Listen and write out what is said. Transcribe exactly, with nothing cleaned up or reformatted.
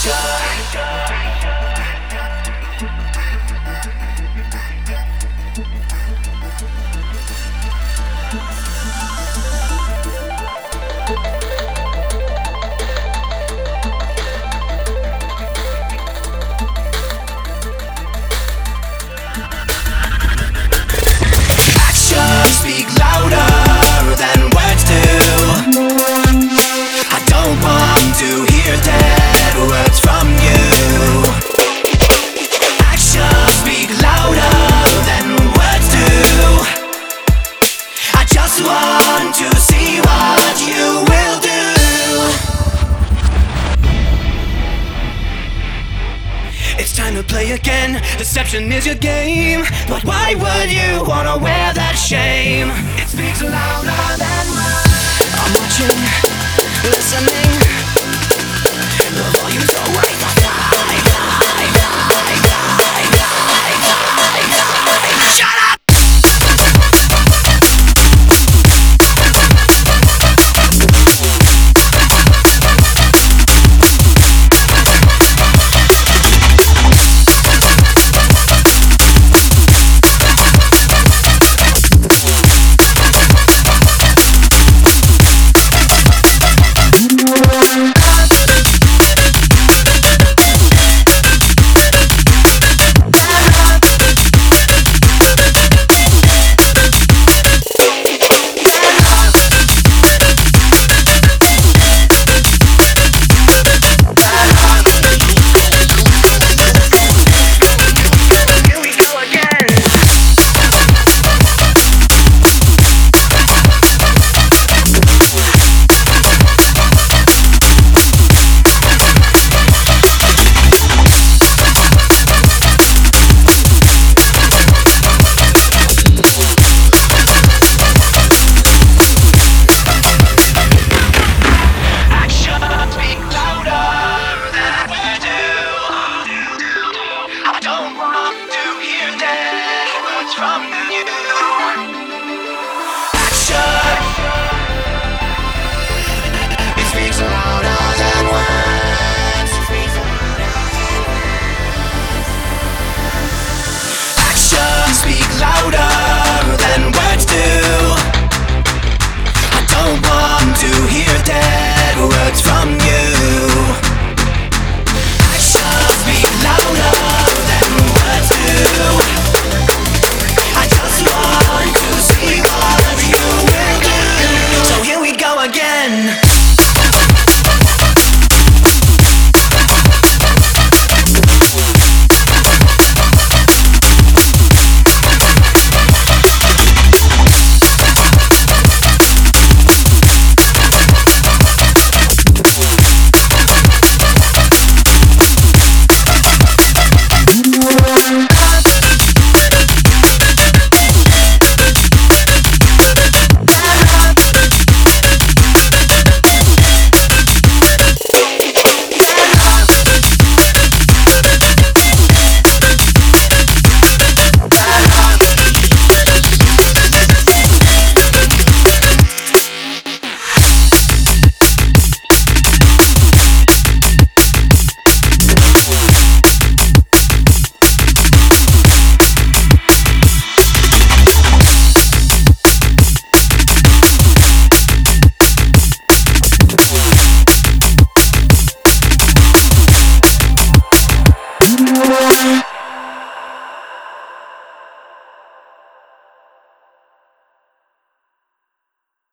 Speak louder than words do. I don't want to hear dead words from you. Actions speak louder than words do. I just want to see what you will do. It's time to play again. Deception is your game. But why would you wanna wear that shame? It speaks louder than words. I'm watching, listening.